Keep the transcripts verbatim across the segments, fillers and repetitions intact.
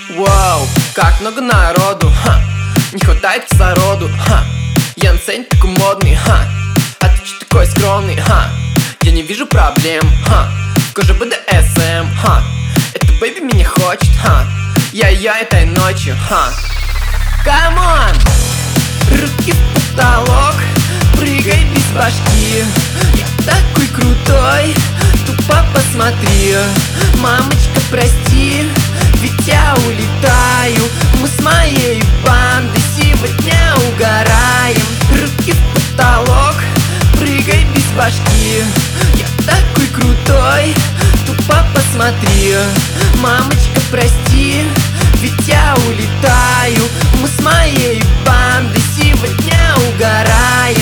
Вау, как много народу, ха. Не хватает кислороду, ха. Я на сцене такой модный, ха. А ты че такой скромный, ха. Я не вижу проблем, ха. В коже бэ дэ эс эм, ха. Это бэйби меня хочет, ха. Я-я этой ночью, ха. Камон! Руки в потолок, прыгай без башки. Я такой крутой, тупо посмотри. Мамочка, прости, ведь я улетаю. Мы с моей бандой сегодня угораем. Руки в потолок, прыгай без башки. Я такой крутой, тупо посмотри. Мамочка, прости, ведь я улетаю. Мы с моей бандой сегодня угораем.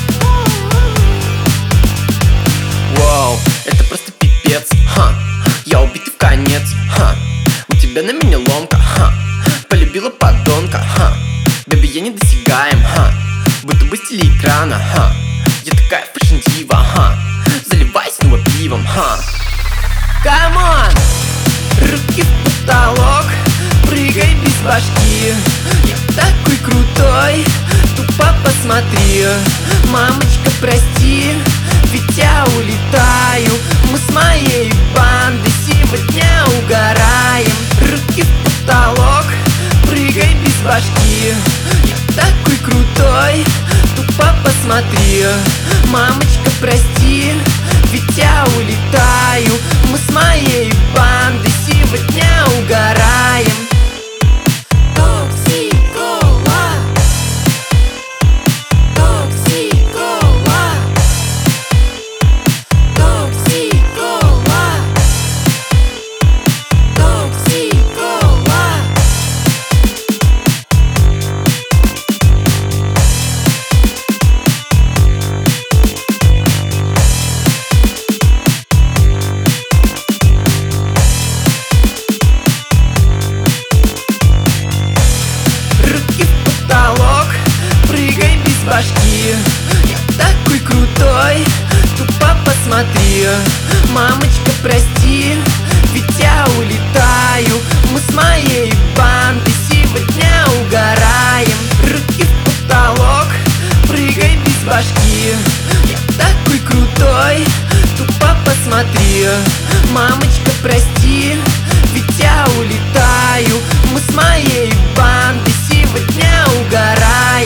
Вау, это просто пипец, ха. Я убитый в конец, ха. У тебя на меня ломка, ха. Полюбила подонка, ха. Бэби, я недосягаем, ха. Будто бы с телеэкрана, ха. Я такая фэшн-дива, ха. Заливай снова пивом, ха. Камон! Руки в потолок, прыгай без башки. Я такой крутой, тупо посмотри. Мамочка, прости, ведь я улетаю. Мы с моей бандой сегодня угораем. Руки в потолок, прыгай без башки. Я такой крутой, тупо посмотри. Мамочка, прости, ведь я улетаю. Мы с моей бандой сегодня угораем. Токсикола, токсикола, токсикола, токсикола. Руки в потолок, прыгай без башки. Я такой крутой, тупо посмотри. Мамочка, прости, ведь я улетаю. Мы с моей бандой сегодня угораем. Руки в потолок, прыгай без башки. Я такой крутой, тупо посмотри. Мамочка, прости, ведь я улетаю. Мы с моей бандой сегодня угораем.